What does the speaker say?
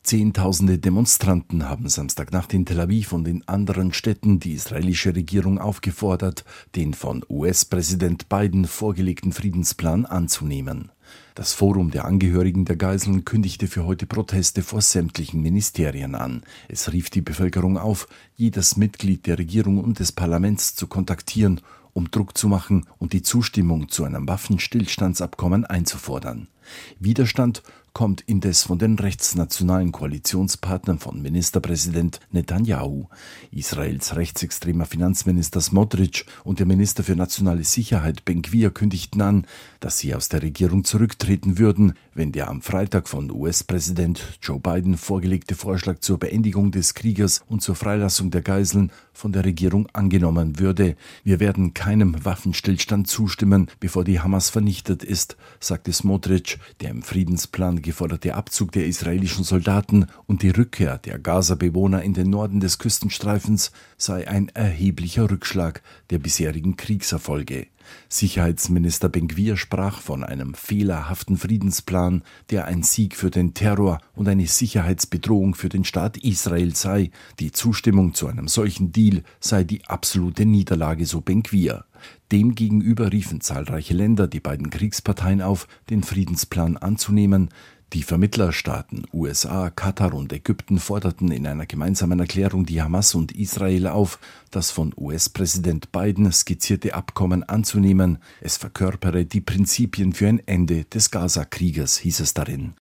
Zehntausende Demonstranten haben Samstagnacht in Tel Aviv und in anderen Städten die israelische Regierung aufgefordert, den von US-Präsident Biden vorgelegten Friedensplan anzunehmen. Das Forum der Angehörigen der Geiseln kündigte für heute Proteste vor sämtlichen Ministerien an. Es rief die Bevölkerung auf, jedes Mitglied der Regierung und des Parlaments zu kontaktieren, um Druck zu machen und die Zustimmung zu einem Waffenstillstandsabkommen einzufordern. Widerstand kommt indes von den rechtsnationalen Koalitionspartnern von Ministerpräsident Netanyahu. Israels rechtsextremer Finanzminister Smotrich und der Minister für nationale Sicherheit Ben-Gvir kündigten an, dass sie aus der Regierung zurücktreten würden, wenn der am Freitag von US-Präsident Joe Biden vorgelegte Vorschlag zur Beendigung des Krieges und zur Freilassung der Geiseln von der Regierung angenommen würde. Wir werden keinem Waffenstillstand zustimmen, bevor die Hamas vernichtet ist, sagte Smotrich. Der im Friedensplan geforderte Abzug der israelischen Soldaten und die Rückkehr der Gaza-Bewohner in den Norden des Küstenstreifens sei ein erheblicher Rückschlag der bisherigen Kriegserfolge. Sicherheitsminister Ben-Gvir sprach von einem fehlerhaften Friedensplan, der ein Sieg für den Terror und eine Sicherheitsbedrohung für den Staat Israel sei. Die Zustimmung zu einem solchen Deal sei die absolute Niederlage, so Ben-Gvir. Demgegenüber riefen zahlreiche Länder die beiden Kriegsparteien auf, den Friedensplan anzunehmen. Die Vermittlerstaaten USA, Katar und Ägypten forderten in einer gemeinsamen Erklärung die Hamas und Israel auf, das von US-Präsident Biden skizzierte Abkommen anzunehmen. Es verkörpere die Prinzipien für ein Ende des Gaza-Krieges, hieß es darin.